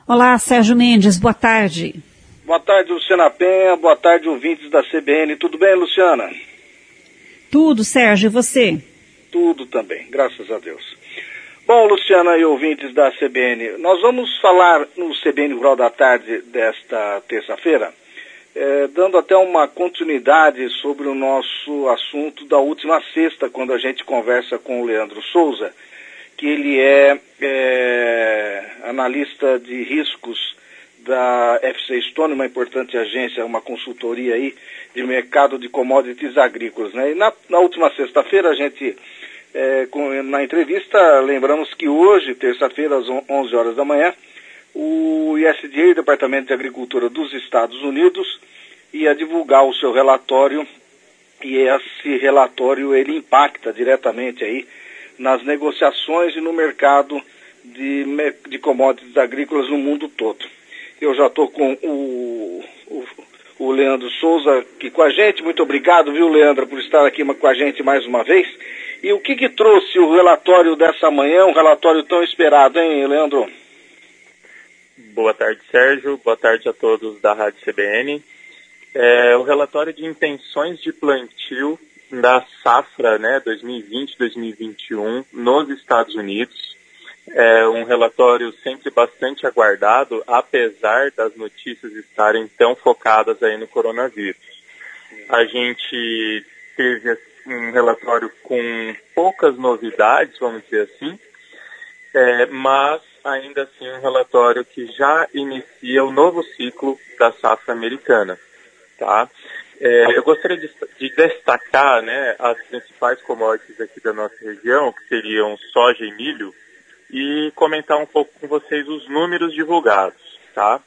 Olá, Sérgio Mendes, boa tarde. Boa tarde, Luciana Penha, boa tarde, ouvintes da CBN. Tudo bem, Luciana? Tudo, Sérgio, e você? Tudo também, graças a Deus. Bom, Luciana e ouvintes da CBN, nós vamos falar no CBN Rural da Tarde desta terça-feira, dando até uma continuidade sobre o nosso assunto da última sexta, quando a gente conversa com o Leandro Souza, que ele é analista de riscos da FC Stone, uma importante agência, uma consultoria aí de mercado de commodities agrícolas, né? E na última sexta-feira a gente, na entrevista, lembramos que hoje, terça-feira, às 11 horas da manhã, o USDA, Departamento de Agricultura dos Estados Unidos, ia divulgar o seu relatório, e esse relatório ele impacta diretamente aí nas negociações e no mercado de commodities agrícolas no mundo todo. Eu já estou com o Leandro Souza aqui com a gente. Muito obrigado, viu, Leandro, por estar aqui com a gente mais uma vez. E o que trouxe o relatório dessa manhã, um relatório tão esperado, hein, Leandro? Boa tarde, Sérgio. Boa tarde a todos da Rádio CBN. O relatório de intenções de plantio da safra, 2020-2021 nos Estados Unidos. É um relatório sempre bastante aguardado, apesar das notícias estarem tão focadas aí no coronavírus. A gente teve um relatório com poucas novidades, vamos dizer assim, mas ainda assim um relatório que já inicia o novo ciclo da safra americana, tá? Eu gostaria de destacar, as principais commodities aqui da nossa região, que seriam soja e milho, e comentar um pouco com vocês os números divulgados, tá?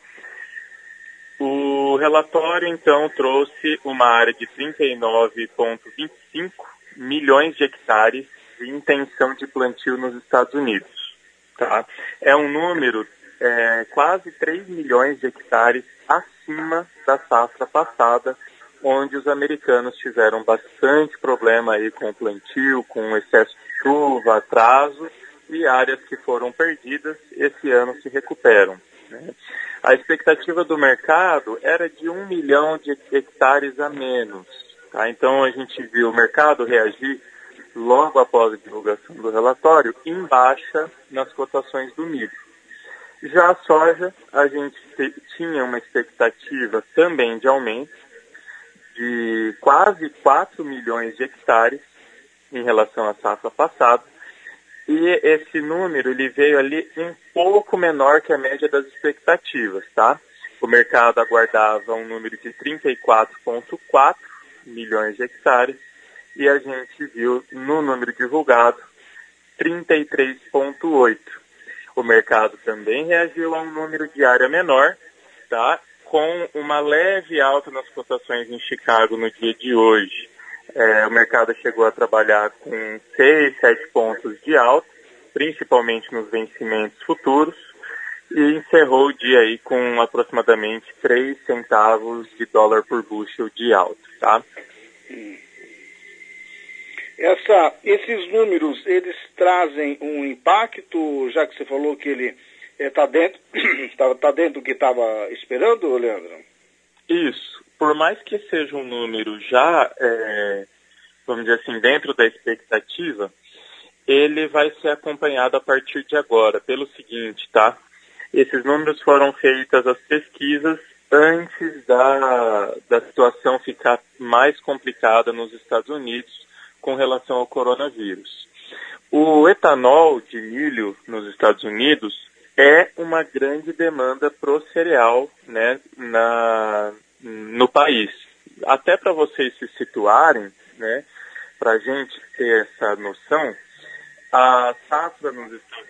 O relatório, então, trouxe uma área de 39,25 milhões de hectares de intenção de plantio nos Estados Unidos, tá? É um número quase 3 milhões de hectares acima da safra passada, onde os americanos tiveram bastante problema aí com o plantio, com excesso de chuva, atraso, e áreas que foram perdidas esse ano se recuperam, né? A expectativa do mercado era de 1 milhão de hectares a menos, tá? Então a gente viu o mercado reagir logo após a divulgação do relatório em baixa nas cotações do milho. Já a soja, a gente tinha uma expectativa também de aumento de quase 4 milhões de hectares em relação à safra passada. E esse número ele veio ali um pouco menor que a média das expectativas, tá? O mercado aguardava um número de 34,4 milhões de hectares e a gente viu no número divulgado 33,8. O mercado também reagiu a um número de área menor, tá? Com uma leve alta nas cotações em Chicago no dia de hoje. O mercado chegou a trabalhar com 6, 7 pontos de alta, principalmente nos vencimentos futuros, e encerrou o dia aí com aproximadamente 3 centavos de dólar por bushel de alta, tá? Esses números, eles trazem um impacto, já que você falou que ele está dentro, tá dentro do que estava esperando, Leandro? Isso. Por mais que seja um número já, vamos dizer assim, dentro da expectativa, ele vai ser acompanhado a partir de agora, pelo seguinte, tá? Esses números foram feitas as pesquisas antes da situação ficar mais complicada nos Estados Unidos com relação ao coronavírus. O etanol de milho nos Estados Unidos é uma grande demanda pro cereal, no país. Até para vocês se situarem, para a gente ter essa noção, a safra nos Estados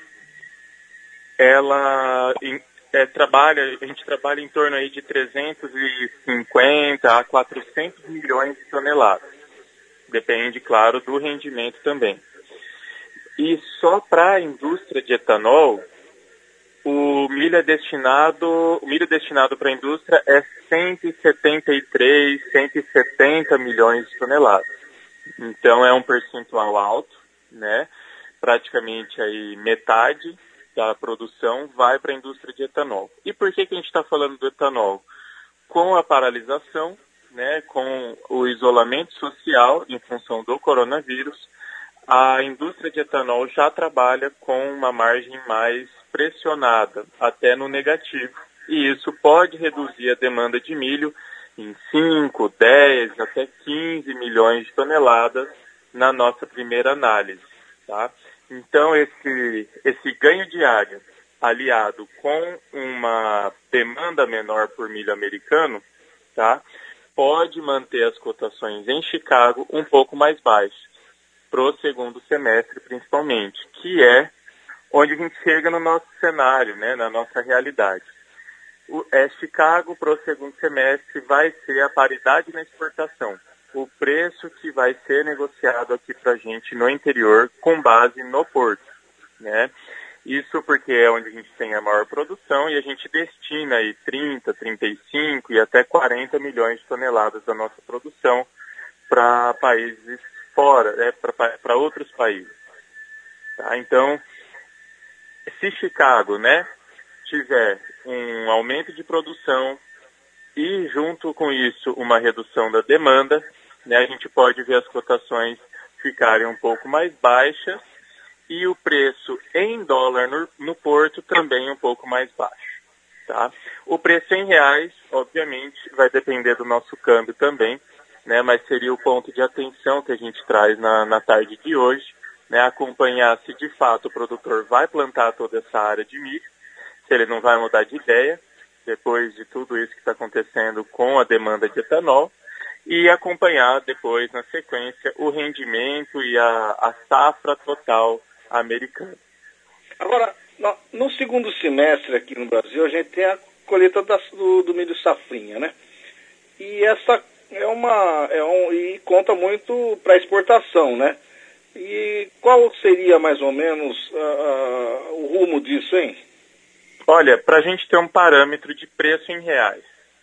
Unidos, a gente trabalha em torno aí de 350 a 400 milhões de toneladas. Depende, claro, do rendimento também. E só para a indústria de etanol, o milho destinado para a indústria é 173, 170 milhões de toneladas. Então é um percentual alto, praticamente aí metade da produção vai para a indústria de etanol. E por que a gente está falando do etanol? Com a paralisação, né, com o isolamento social em função do coronavírus, a indústria de etanol já trabalha com uma margem mais pressionada, até no negativo. E isso pode reduzir a demanda de milho em 5, 10, até 15 milhões de toneladas na nossa primeira análise. Tá? Então, esse ganho diário, aliado com uma demanda menor por milho americano, tá? Pode manter as cotações em Chicago um pouco mais baixas, para o segundo semestre principalmente, que é onde a gente chega no nosso cenário, né, na nossa realidade. Chicago, para o segundo semestre, vai ser a paridade na exportação, o preço que vai ser negociado aqui para a gente no interior com base no porto, né? Isso porque é onde a gente tem a maior produção e a gente destina aí 30, 35 e até 40 milhões de toneladas da nossa produção para países fora, né, para outros países. Tá? Então, se Chicago, né, tiver um aumento de produção e junto com isso uma redução da demanda, né, a gente pode ver as cotações ficarem um pouco mais baixas e o preço em dólar no porto também um pouco mais baixo. Tá? O preço em reais, obviamente, vai depender do nosso câmbio também, né, mas seria o ponto de atenção que a gente traz na tarde de hoje, né, acompanhar se de fato o produtor vai plantar toda essa área de milho, se ele não vai mudar de ideia, depois de tudo isso que está acontecendo com a demanda de etanol, e acompanhar depois, na sequência, o rendimento e a safra total americana. Agora, no segundo semestre aqui no Brasil, a gente tem a colheita do milho safrinha, né? E essa e conta muito para exportação, né? E qual seria mais ou menos o rumo disso, hein? Olha, para a gente ter um parâmetro de preço em reais,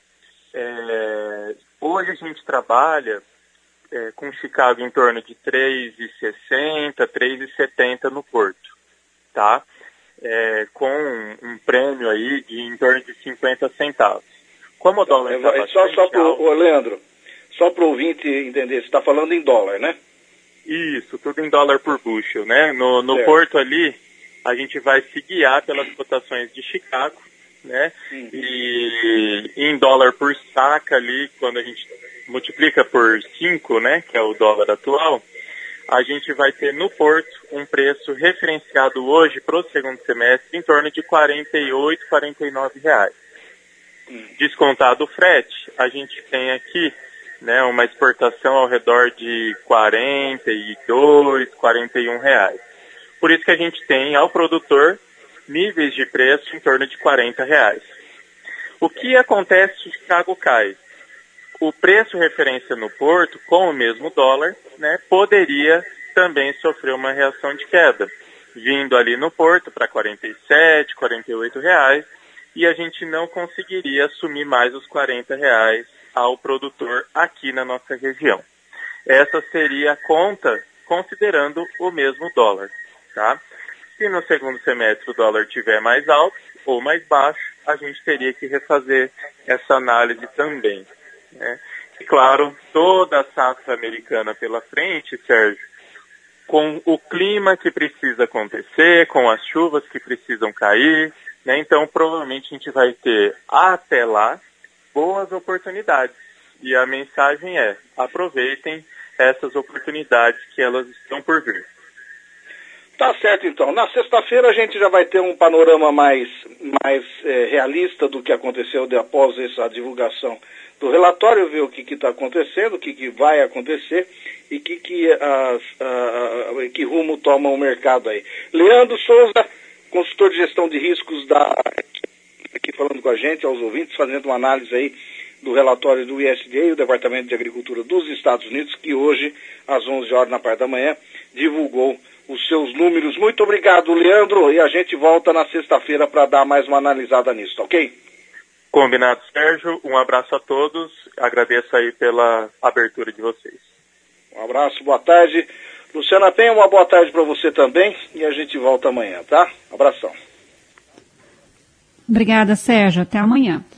hoje a gente trabalha com Chicago em torno de 3,60, 3,70 no porto, tá? Com um prêmio aí de em torno de 50 centavos. Como o dólar está bastante alto... Leandro, só para o ouvinte entender, você está falando em dólar, né? Isso, tudo em dólar por bushel, né? No porto ali, a gente vai se guiar pelas cotações de Chicago, né? E em dólar por saca ali, quando a gente multiplica por 5, né, que é o dólar atual, a gente vai ter no porto um preço referenciado hoje para o segundo semestre em torno de R$ 48, R$ 49 reais. Descontado o frete, a gente tem aqui, né, uma exportação ao redor de 42, 41 reais. Por isso que a gente tem ao produtor níveis de preço em torno de 40 reais. O que acontece se Chicago cai? O preço referência no porto, com o mesmo dólar, né, poderia também sofrer uma reação de queda, vindo ali no porto para 47, 48 reais, e a gente não conseguiria assumir mais os 40 reais ao produtor aqui na nossa região. Essa seria a conta considerando o mesmo dólar. Tá? Se no segundo semestre o dólar estiver mais alto ou mais baixo, a gente teria que refazer essa análise também, né? E claro, toda a safra americana pela frente, Sérgio, com o clima que precisa acontecer, com as chuvas que precisam cair, né? Então provavelmente a gente vai ter até lá boas oportunidades. E a mensagem é, aproveitem essas oportunidades que elas estão por vir. Tá certo, então. Na sexta-feira a gente já vai ter um panorama mais realista do que aconteceu após essa divulgação do relatório, ver o que está acontecendo, o que vai acontecer e que rumo toma o mercado aí. Leandro Souza, consultor de gestão de riscos aqui falando com a gente, aos ouvintes, fazendo uma análise aí do relatório do USDA, o Departamento de Agricultura dos Estados Unidos, que hoje, às 11 horas na parte da manhã, divulgou os seus números. Muito obrigado, Leandro, e a gente volta na sexta-feira para dar mais uma analisada nisso, tá ok? Combinado, Sérgio. Um abraço a todos. Agradeço aí pela abertura de vocês. Um abraço, boa tarde. Luciana Penha, uma boa tarde para você também, e a gente volta amanhã, tá? Abração. Obrigada, Sérgio. Até amanhã.